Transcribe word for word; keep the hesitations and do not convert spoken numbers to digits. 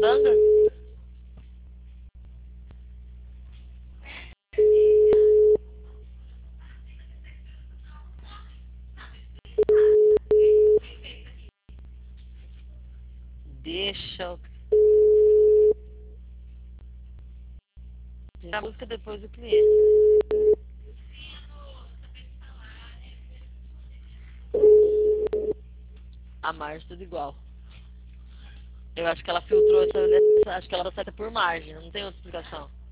Candanga? Deixa eu... a música depois do cliente. A margem tudo igual. Eu acho que ela filtrou essa, essa acho que ela tá certa por margem, não tem outra explicação.